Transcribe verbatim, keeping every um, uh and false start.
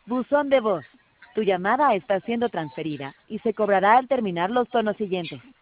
Buzón de voz. Tu llamada está siendo transferida y se cobrará al terminar los tonos siguientes.